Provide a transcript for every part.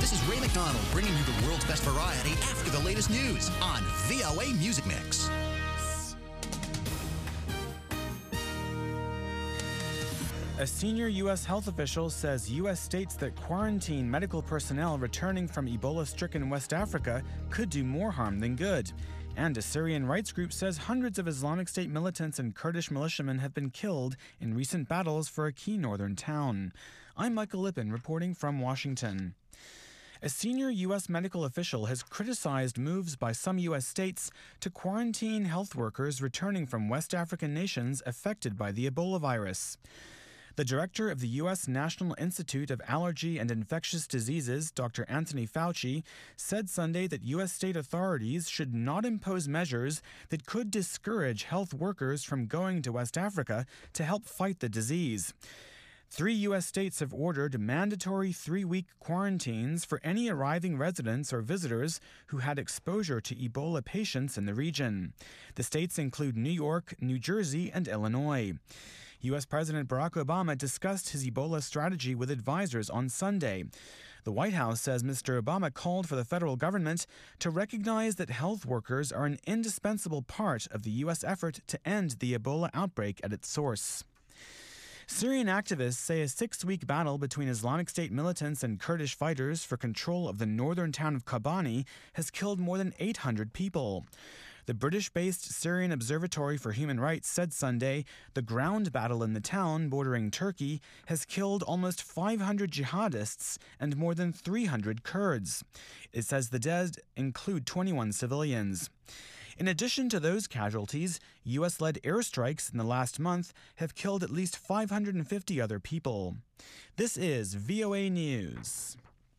This is Ray McDonald bringing you the world's best variety after the latest news on VOA Music Mix. A senior U.S. health official says U.S. states that quarantine medical personnel returning from Ebola-stricken West Africa could do more harm than good. And a Syrian rights group says hundreds of Islamic State militants and Kurdish militiamen have been killed in recent battles for a key northern town. I'm Michael Lippin reporting from Washington. A senior U.S. medical official has criticized moves by some U.S. states to quarantine health workers returning from West African nations affected by the Ebola virus. The director of the U.S. National Institute of Allergy and Infectious Diseases, Dr. Anthony Fauci, said Sunday that U.S. state authorities should not impose measures that could discourage health workers from going to West Africa to help fight the disease. 3 U.S. states have ordered mandatory 3-week quarantines for any arriving residents or visitors who had exposure to Ebola patients in the region. The states include New York, New Jersey, and Illinois. U.S. President Barack Obama discussed his Ebola strategy with advisors on Sunday. The White House says Mr. Obama called for the federal government to recognize that health workers are an indispensable part of the U.S. effort to end the Ebola outbreak at its source. Syrian activists say a 6-week battle between Islamic State militants and Kurdish fighters for control of the northern town of Kobani has killed more than 800 people. The British-based Syrian Observatory for Human Rights said Sunday the ground battle in the town bordering Turkey has killed almost 500 jihadists and more than 300 Kurds. It says the dead include 21 civilians. In addition to those casualties, U.S.-led airstrikes in the last month have killed at least 550 other people. This is VOA News.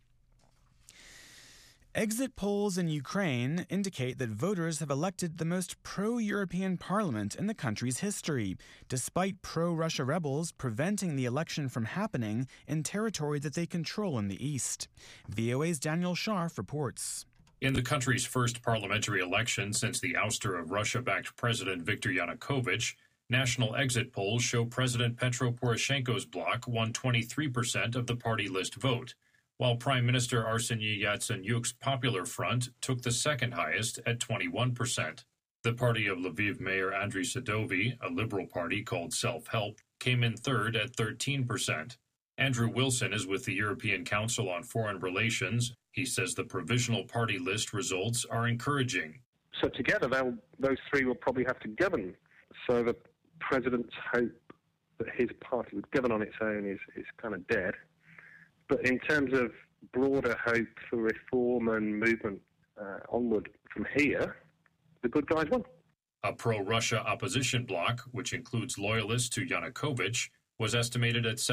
Exit polls in Ukraine indicate that voters have elected the most pro-European parliament in the country's history, despite pro-Russia rebels preventing the election from happening in territory that they control in the east. VOA's Daniel Scharf reports. In the country's first parliamentary election since the ouster of Russia-backed President Viktor Yanukovych, national exit polls show President Petro Poroshenko's bloc won 23% of the party list vote, while Prime Minister Arseniy Yatsenyuk's Popular Front took the second highest at 21%. The party of Lviv Mayor Andriy Sadovyi, a liberal party called Self-Help, came in third at 13%. Andrew Wilson is with the European Council on Foreign Relations. He says the provisional party list results are encouraging. So together, those 3 will probably have to govern. So the president's hope that his party would govern on its own is kind of dead. But in terms of broader hope for reform and movement onward from here, the good guys won. A pro-Russia opposition bloc, which includes loyalists to Yanukovych, was estimated at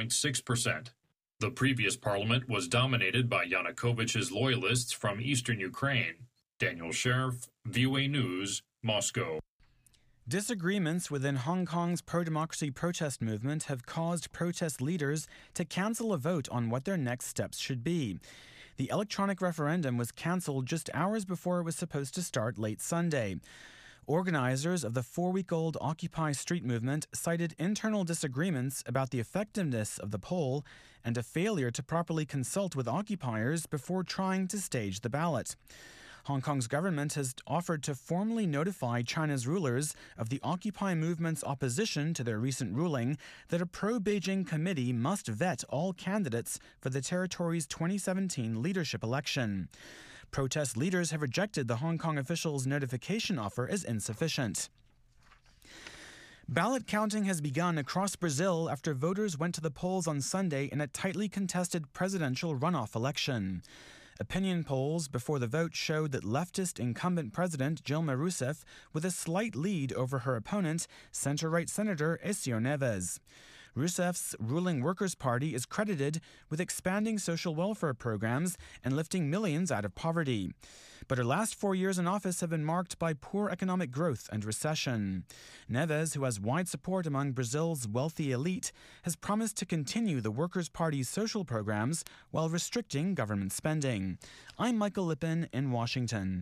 7.6%. The previous parliament was dominated by Yanukovych's loyalists from eastern Ukraine. Daniel Scharf, VOA News, Moscow. Disagreements within Hong Kong's pro-democracy protest movement have caused protest leaders to cancel a vote on what their next steps should be. The electronic referendum was cancelled just hours before it was supposed to start late Sunday. Organizers of the 4-week-old Occupy Street movement cited internal disagreements about the effectiveness of the poll and a failure to properly consult with occupiers before trying to stage the ballot. Hong Kong's government has offered to formally notify China's rulers of the Occupy movement's opposition to their recent ruling that a pro-Beijing committee must vet all candidates for the territory's 2017 leadership election. Protest leaders have rejected the Hong Kong officials' notification offer as insufficient. Ballot counting has begun across Brazil after voters went to the polls on Sunday in a tightly contested presidential runoff election. Opinion polls before the vote showed that leftist incumbent President Dilma Rousseff with a slight lead over her opponent, center-right Senator Aécio Neves. Rousseff's ruling Workers' Party is credited with expanding social welfare programs and lifting millions out of poverty. But her last 4 years in office have been marked by poor economic growth and recession. Neves, who has wide support among Brazil's wealthy elite, has promised to continue the Workers' Party's social programs while restricting government spending. I'm Michael Lippin in Washington.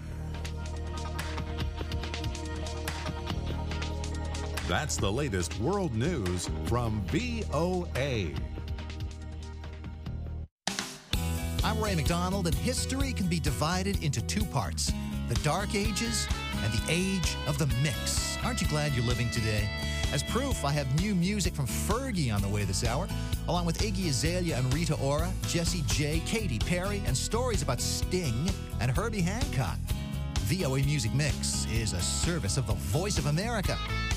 That's the latest world news from VOA. I'm Ray McDonald, and history can be divided into two parts, the Dark Ages and the Age of the Mix. Aren't you glad you're living today? As proof, I have new music from Fergie on the way this hour, along with Iggy Azalea and Rita Ora, Jessie J, Katy Perry, and stories about Sting and Herbie Hancock. VOA Music Mix is a service of the Voice of America.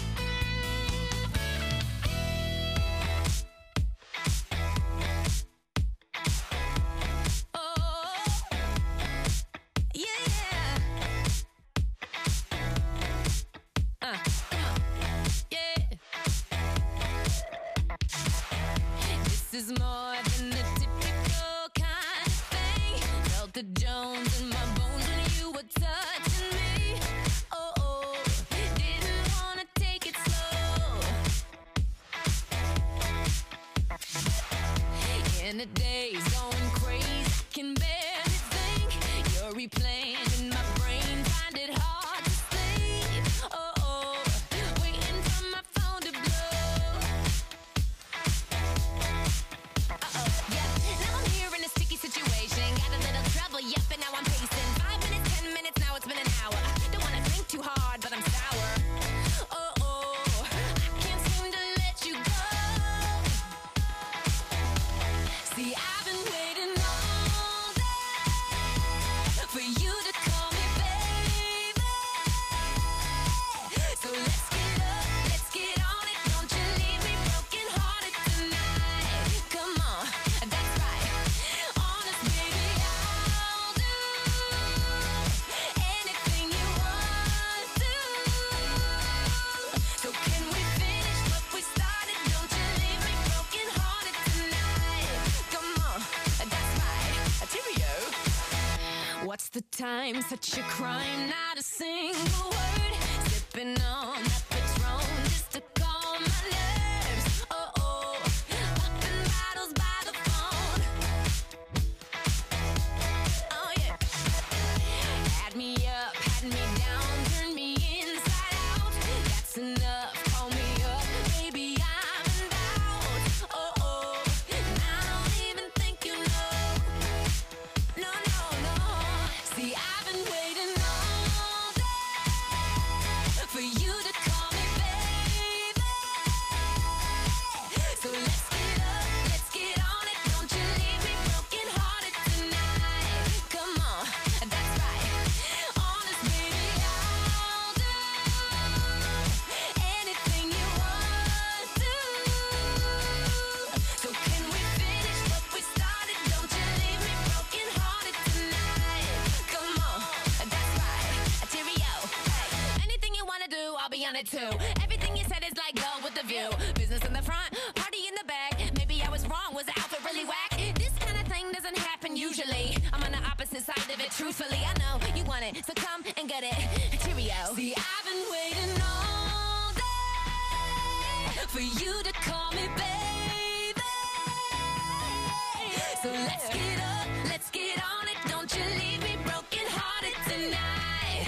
Time, such a crime, not a single word. Sipping on that Patron just to calm my nerves. Popping bottles by the phone. Oh yeah. Had me up, had me down, turned me inside out. That's enough, call me up, baby, I'm in doubt. And I don't even think you know. No. See, I've been waiting all day for you to call me baby. So let's get up, let's get on it. Don't you leave me broken hearted tonight. Come on, that's right. Honest, baby, I'll do anything you want to. So can we finish what we started? Don't you leave me broken hearted tonight. Come on, that's right. Cheerio. Hey, anything you wanna do, I'll be on it too. Everything you said is like go with the view. Business in the front, party in the back. Maybe I was wrong, was the outfit really whack? This kind of thing doesn't happen usually. I'm on the opposite side of it, truthfully. I know you want it, so come and get it. Cheerio. See, I've been waiting all day for you to call me baby. So let's get up, let's get on it. Don't you leave me broken hearted tonight.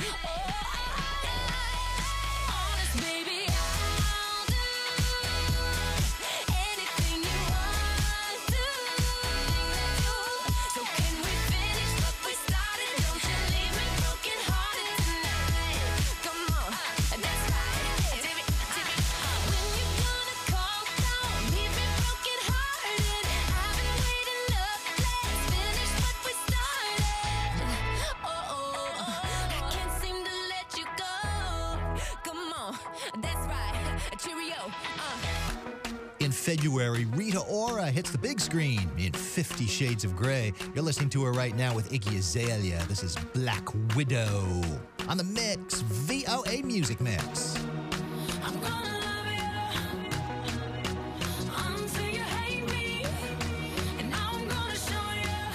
Honest, baby, I'll do anything you want to. So can we finish what we started? Don't you leave me broken hearted tonight. Come on, that's right. When you gonna call, don't leave me broken hearted. I've been waiting up, let's finish what we started. I can't seem to let you go. Come on, that's right. Cheerio. In February, Rita Ora hits the big screen in 50 Shades of Grey. You're listening to her right now with Iggy Azalea. This is Black Widow. On the Mix, VOA Music Mix. I'm gonna love you until you hate me, and I'm gonna show you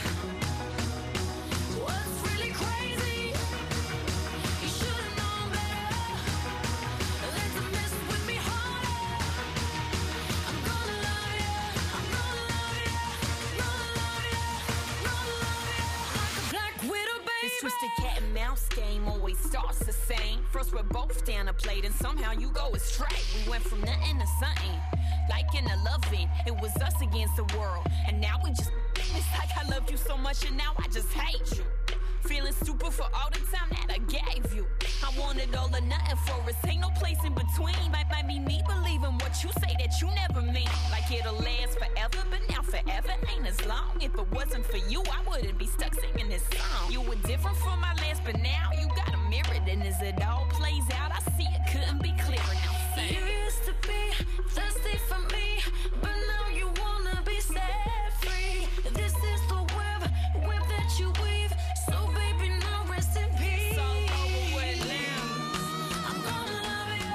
what's really crazy. You should've known better than to mess with me harder. I'm gonna love you, I'm gonna love you, gonna love you, gonna love you like a black widow, baby. This twisted cat and mouse game always starts the same. First we're both down a plate and somehow you go astray. We went from nothing to something, like in a loving. It was us against the world, and now we just It's like I loved you so much and now I just hate you. Feeling stupid for all the time that I gave you. I wanted all or nothing for us, ain't no place in between. Might be me believing what you say that you never mean. Like it'll last forever, but now forever ain't as long. If it wasn't for you, I wouldn't be stuck singing this song. You were different from my last, but now you got a mirror. And as it all plays out, I see it couldn't be clearer. Now sing. You used to be thirsty for me, but now you wanna be set free. This is the web that you weave. So baby, now rest in peace. It's all over with now. I'm gonna love you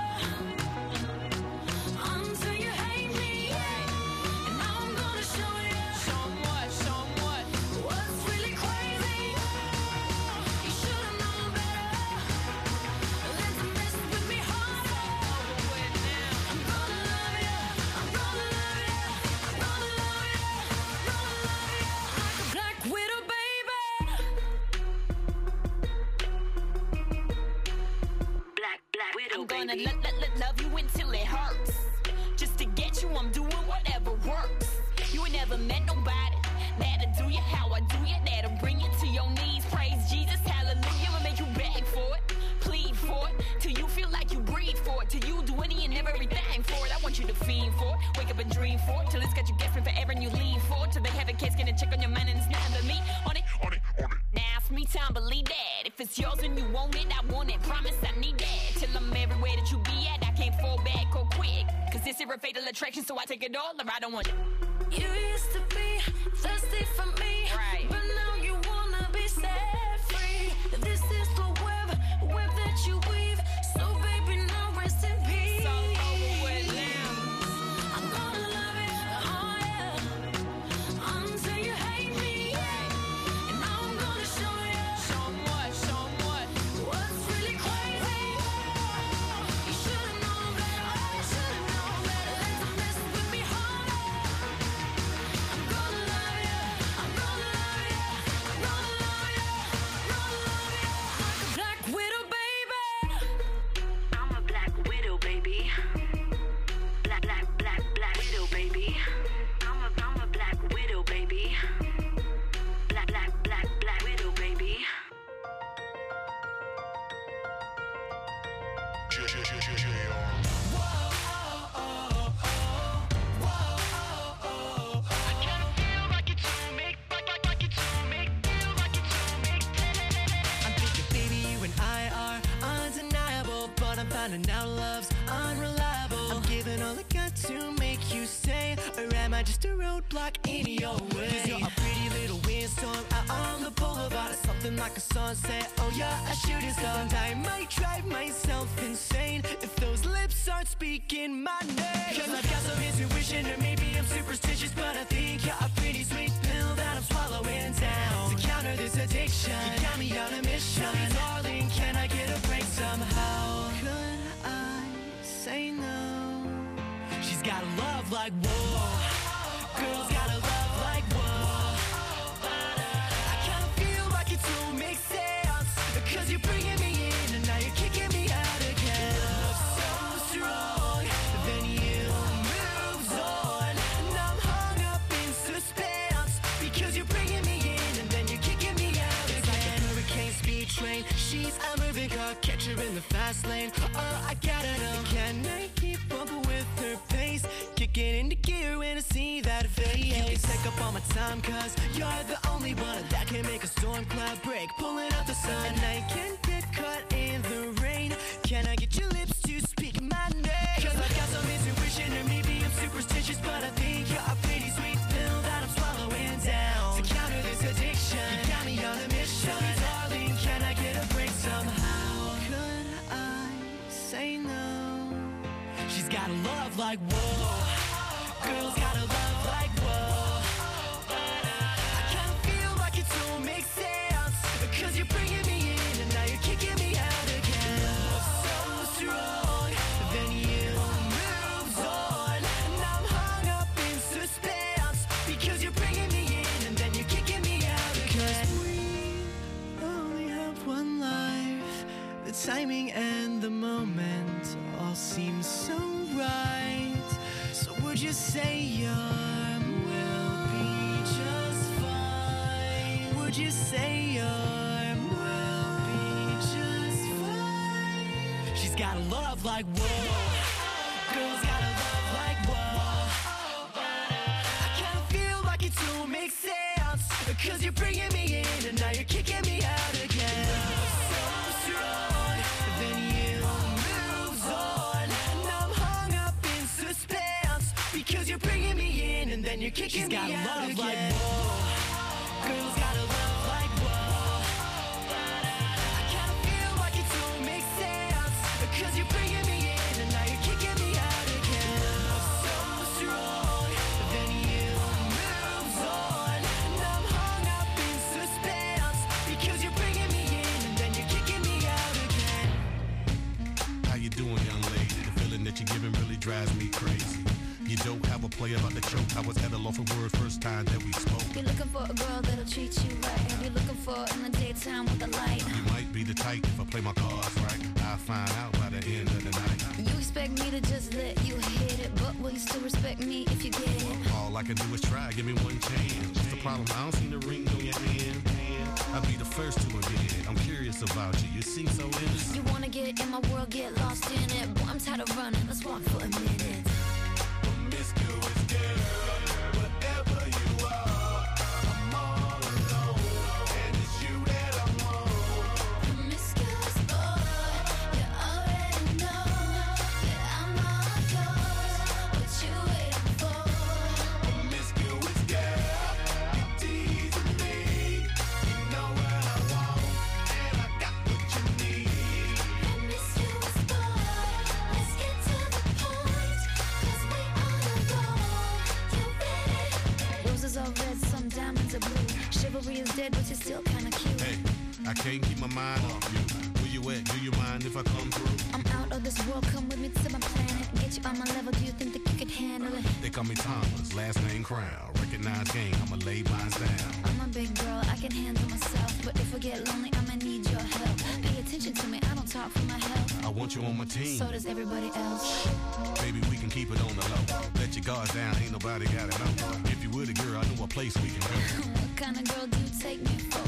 until you hate me. And now I'm gonna show you what's really crazy. You should've known better than to mess with me harder. I'm gonna love you, I'm gonna love you, I'm gonna love you, like a black widow, baby. Black widow, I'm gonna love you until it hurts. Just to get you, I'm doing whatever works. You ain't never met nobody that'll do you how I do you, that'll bring you to your knees. Praise Jesus, hallelujah, and make you beg for it, plead for it, till you feel like you breathe for it, till you do any and everything for it. I want you to fiend for it, wake up and dream for it, till it's got you guessing forever and you lean for it, till they have a case, gonna check on your mind and it's nothing but me on it. Now it's me time, believe that. If it's yours and you want it, I want it. Promise I need that. Till I'm everywhere that you be at, I can't fall back or quick. Cause this is a fatal attraction, so I take it all or I don't want it. You used to be thirsty for me, Right. but now you wanna be set free. This is the web that you weave. So baby, now rest in peace. It's all over with now. I'm gonna love it, oh yeah, until you hate me. And now I'm gonna show you what's really crazy. You should've known better, than to mess with me harder. I'm gonna love you, I'm gonna love you, I'm gonna love you, like a black widow, baby. I'm a black widow, baby. Black widow, baby. I'm a black widow, baby. Black widow, baby. I'm thinking, baby, you and I are undeniable, but I'm finding out love's unreliable. I'm giving all I got to make you stay, or am I just a roadblock in your way? 'Cause you're a pretty little windstorm out on the boulevard, something like a sunset. Oh, you're a shooting star, and I might drive myself insane if those lips aren't speaking my name. 'Cause I've got some intuition, or maybe I'm superstitious, but I think you're a pretty sweet pill that I'm swallowing down. To counter this addiction, you got me on a mission. Tell me, darling, can I get a break somehow? Could I say no? She's got a love like whoa. Girls got a love like whoa. I kinda feel like it don't make sense, 'cause you're bringing me in and now you're kicking me out again. Love so strong, then you moved on, and I'm hung up in suspense, because you're bringing me in and then you're kicking me out again. It's like a hurricane speed train, she's a moving car, catch her in the fast lane. Oh, I gotta know, can I keep up with her pace? Kicking into gear when I see that face. You can take up all my time, 'cause you're the only one that can make a storm cloud break, pulling out the sun. And I can't get caught in the rain. Can I get your lips to speak my name? 'Cause I've got some intuition, or maybe I'm superstitious, but I think you're a pretty sweet pill that I'm swallowing down. To counter this addiction, you got me on a mission. Tell me, darling, can I get a break somehow? Could I say no? She's got a love like whoa. Girls got a love like whoa. I kinda feel like it don't make sense, 'cause you're bringing me in and now you're kicking me out again. Love so strong, then you moved on, and I'm hung up in suspense, because you're bringing me in and then you're kicking me out again. 'Cause we only have one life, the timing and the moment all seem so right. So would you say your will be just fine? would you say your arm will be just fine? She's got a love like whoa. Girls got a love like whoa. I kinda feel like it don't make sense, 'cause you're bringing me in and now you're kicking me out again. So strong, then you move on, and I'm hung up in suspense, because you're bringing me in and then you're kicking me out again. She's got a love like whoa. Girls got a love like whoa. I kinda feel like it don't make sense, 'cause you're bringing me in and now you're kicking me out again. So strong, then you move on, and I'm hung up in suspense, because you're bringing me in and then you're kicking me out again. How you doing, young lady? The feeling that you're giving really drives me crazy. You don't have a play about the choke. I was at a loss for words first time that we spoke. You're looking for a girl that'll treat you right. You're looking for in the daytime with the light. You might be the type if I play my cards right. I'll find out by the end of the night. You expect me to just let you hit it, but will you still respect me if you get it? All I can do is try, give me one chance. What's the problem? I don't see the ring on your hand. I'll be the first to admit it. I'm curious about you. You seem so innocent. You wanna get in my world, get lost in it. Boy, I'm tired of running. Let's walk for a minute. Promiscuous girl, whatever you are, I'm all alone, and it's you that I want. Promiscuous boy, you already know that I'm all yours. What you waiting for? Promiscuous girl, you teasing me. You know what I want, and I got what you need. Promiscuous boy, let's get to the point, 'cause we on a roll. You ready? Roses are red, some diamonds are blue. Chivalry is dead, but you're still kinda cute. Hey, I can't keep my mind off you. Where you at? Do you mind if I come through? I'm out of this world, come with me to my planet. Get you on my level, do you think that you could handle it? They call me Thomas, last name Crown. Recognize game, I'ma lay mine down. I'm a big girl, I can handle myself. But if I get lonely, I'ma need your help. Pay attention to me, I don't talk for my health. I want you on my team. So does everybody else. Baby, we can keep it on the low. Let your guard down, ain't nobody gotta know. If you were the girl, I know a place we can go. What kind of girl do you take me for?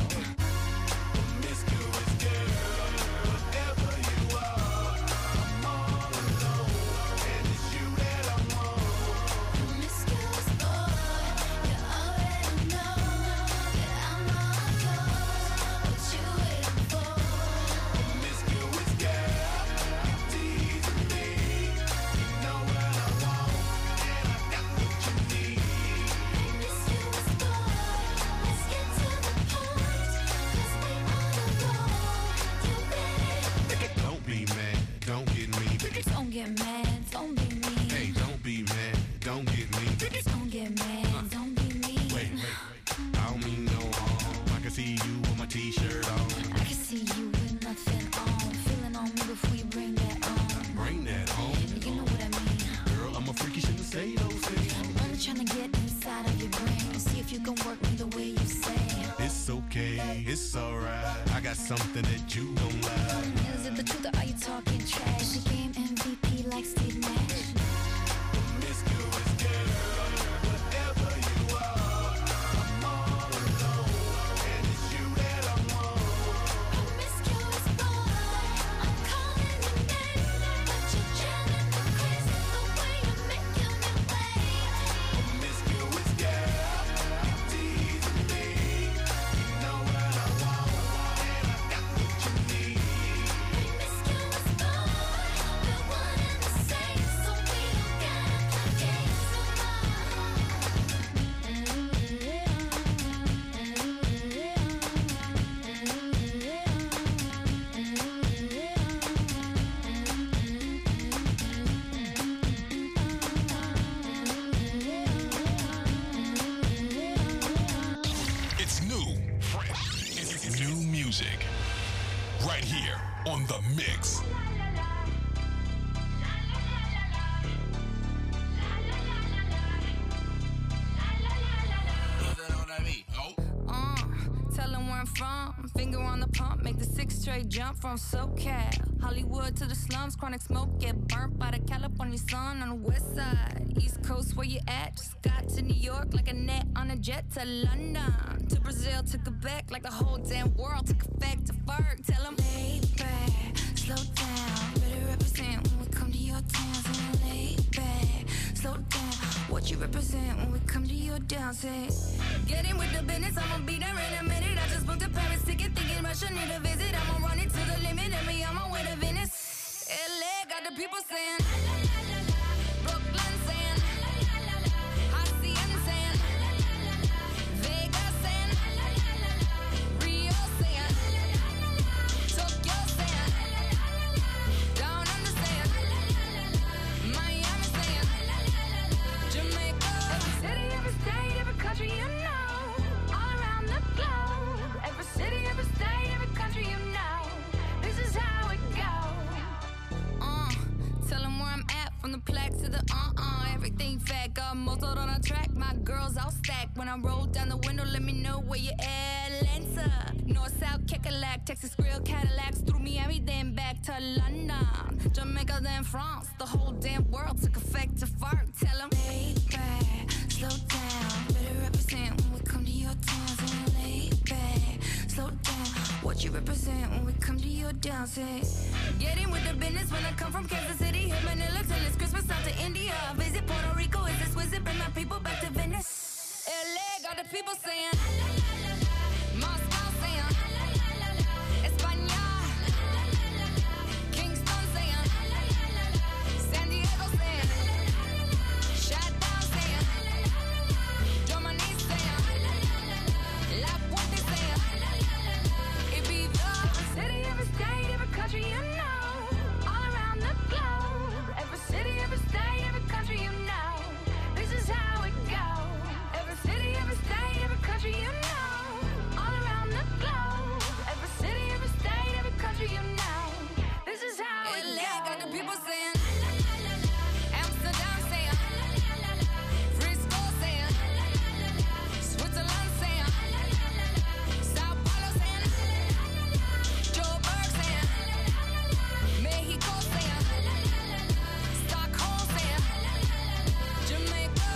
Promiscuous girl, whatever you are, I'm all alone, and it's you that I want. Promiscuous boy, you already know that I'm all yours. What you waiting for? Promiscuous girl, you teasing me. You know what I want, and I got what you need. Promiscuous boy, let's get to the point, 'cause we on a roll. You ready? Don't be mad, don't get me. Don't get mad, don't be mean. Hey, don't be mad, don't get me. Don't get mad, don't be mean. Wait, I don't mean no harm. I can see you with my t-shirt on. I can see you with nothing on. Feeling on me before you bring that on. Bring that on. You know what I mean. Girl, I'm a freaky, shouldn't say those things. I'm only trying to get inside of your brain and see if you can work me the way you say. It's okay, it's alright. I got something that you don't like. Is it the truth or are you talking trash? Is the game MVP like Steve Nash? Promiscuous girl, whatever you are, I'm all alone, and it's you that I want. Promiscuous boy, I'm calling your name, but you're driving me crazy the way you're making me wait. Promiscuous girl, you teasing me. You know what I want, and I got what you need. Promiscuous boy, we're one and the same, so we don't gotta play games no It's new, fresh. It's new music. Right here on The Mix. Tell them where I'm from. Finger on the pump, make the 6 straight jump from SoCal. Hollywood to the slums, chronic smoke, get burnt by the California sun on the west side. East Coast, where you at? Just got to New York like a net on a jet to London. To Brazil, to Quebec, like the whole damn world took effect to Ferg. Tell them, lay back, slow down. Better represent when we come to your town. So lay back, slow down. What you represent when we come to your dance? Get in with the business, I'ma be there in a minute. I just booked a Paris ticket, thinking Russia need a visit. I'ma run it to the limit, and me on my way to Venice. LA got the people saying, Brooklyn saying, Hacienda saying, Vegas saying, Rio saying, Tokyo saying, Down Under saying, Miami saying, Jamaica. Every city, every state, every country you know, all around the globe. Every city, every state, every country you know, this is how it goes. Tell them where I'm at, from the plaque to the everything fat, got muzzled on a track. My girls all stacked. When I roll down the window, let me know where you at. Atlanta, North, South, Kekalak, Texas Grill, Cadillacs, through Miami, then back to London, Jamaica, then France. The whole damn world took effect to fart. Tell them, lay back, slow down. Better represent when we come to your town. So lay back, slow down. What you represent when we come to your dance? Get in with the business when I come from Kansas City, hit Manila till it's Christmas, out to India. Visit Puerto Rico, is this wizard? Bring my people back to Venice. LA got the people saying, Moscow saying, España, Kingston saying, San Diego saying, Shutdown saying, Germany saying, La Puente saying, Ibiza. Every city, every state, every country you know, all around the globe. Every city, every state, every country you know, this is how it goes. Every city, every state, every country you know, all around the globe. Every city, every state, every country you know, this is how it goes. LA got the people saying, Amsterdam saying, Frisco saying, Switzerland saying, Sao Paulo saying, Joburg saying, Mexico saying, Stockholm saying, Jamaica.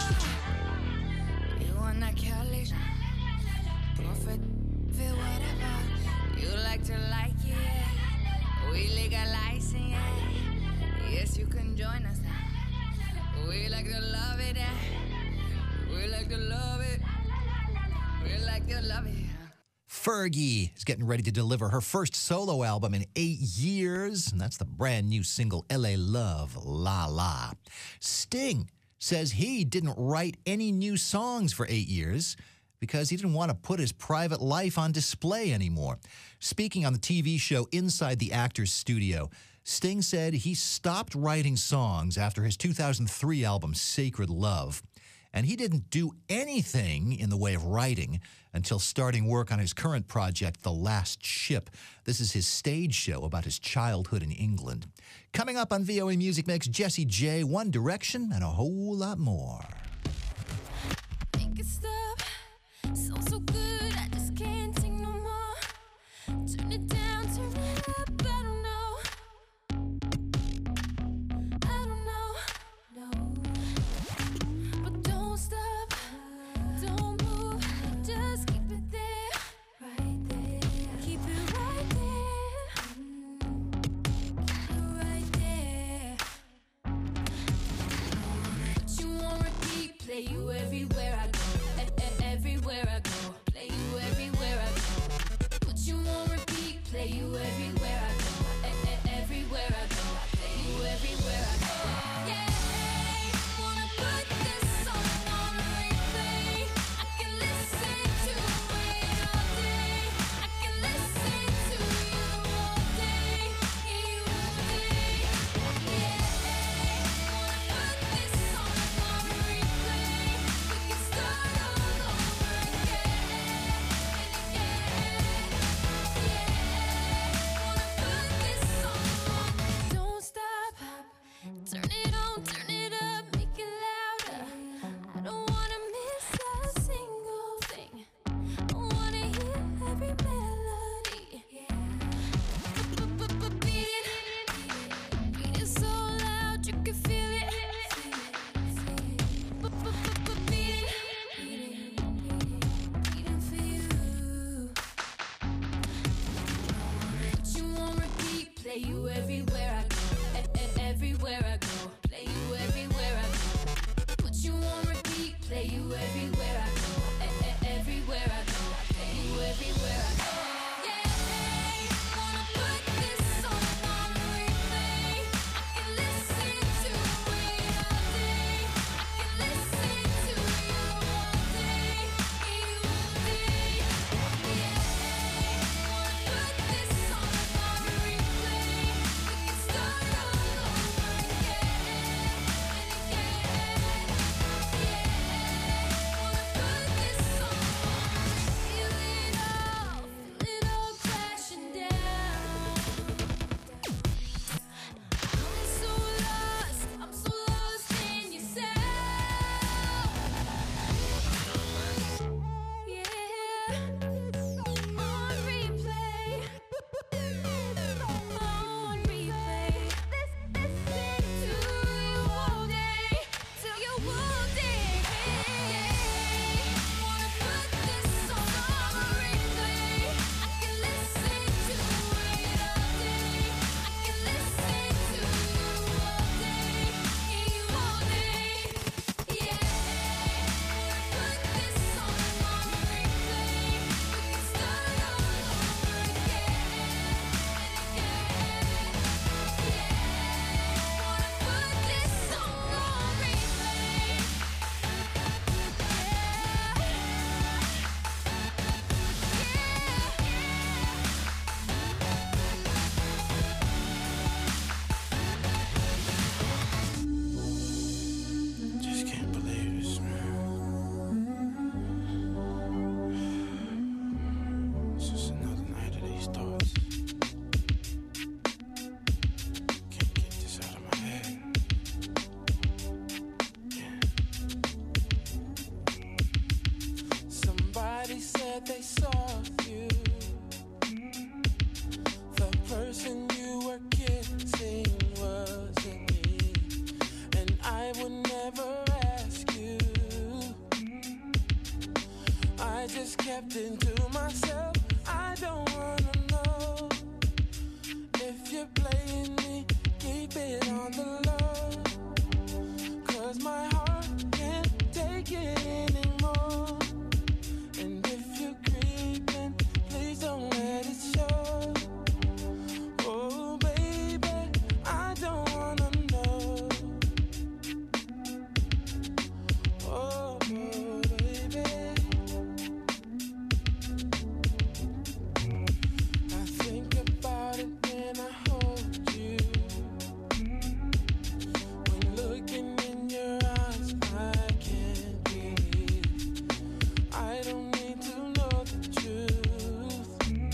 You want that Cali? Profit, feel whatever you like to like it. We legalize it. Yes, you can join us. We like to love it. We like to love it. We like to love it. Fergie is getting ready to deliver her first solo album in 8 years, and that's the brand new single, LA Love, La La. Sting says he didn't write any new songs for 8 years because he didn't want to put his private life on display anymore. Speaking on the TV show Inside the Actors Studio, Sting said he stopped writing songs after his 2003 album, Sacred Love. And he didn't do anything in the way of writing until starting work on his current project, The Last Ship. This is his stage show about his childhood in England. Coming up on VOA Music Mix, Jessie J, One Direction, and a whole lot more. Make it stop. So good, I just can't take no more. Turn it down, turn it up, I don't know. I don't know, no. But don't stop, don't move, just keep it there, right there. Keep it right there, right there. Put you on repeat, play you everywhere I go, everywhere I go. Play you everywhere I go. Everywhere I go. Play you everywhere I go. Put you on repeat. Play you everywhere I go. Everywhere I go. Play you everywhere I go. They saw you. The person you were kissing wasn't me, and I would never ask you. I just kept it to myself. I don't wanna know if you're playing me. Keep it on the low, 'cause my heart can't take it anymore. And if you're creeping, please don't let it show. Oh, baby, I don't wanna know. Oh, baby. I think about it when I hold you. When looking in your eyes, I can't breathe. I don't need to know the truth.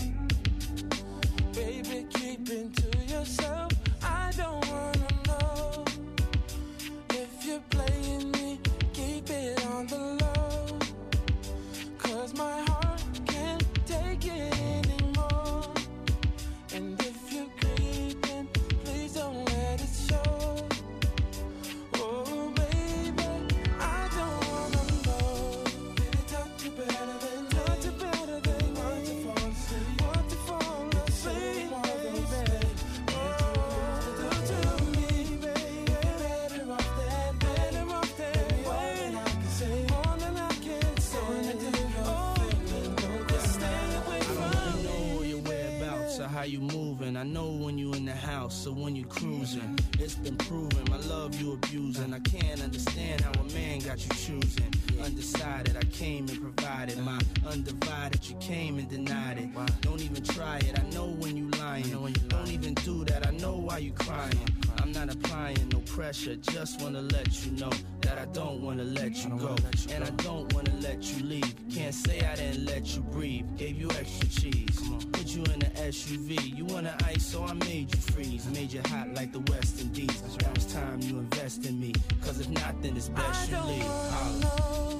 Baby, keep it to yourself. I don't wanna know if you're playing me. Keep it on the low, 'cause my heart can't take it anymore. And if you're creeping, please don't let it show. Oh, baby, I don't wanna know. Did it touch you better than me? Want to fall asleep? Want to fall asleep, baby? Oh, do to me, baby. Better off that way. I can say more than I can say. Oh, just stay away from me. I know your whereabouts or how you moving. I know when you in the house or when you cruising. It's been proven my love you abusing. I can't understand how a man got you choosing. Undecided, I came and provided my undivided. You came and denied it. Don't even try it. I know when you lying. Don't even do that. I know why you crying. I'm not applying no pressure. Just wanna let you know that I don't wanna let you go, and I don't wanna let you leave. Can't say I didn't let you breathe. Gave you extra cheese. Put you in the SUV. You wanna ice, so I made you freeze. Made you hot like the West Indies. Now it's time you invest in me. 'Cause if not, then it's best you leave. Holla.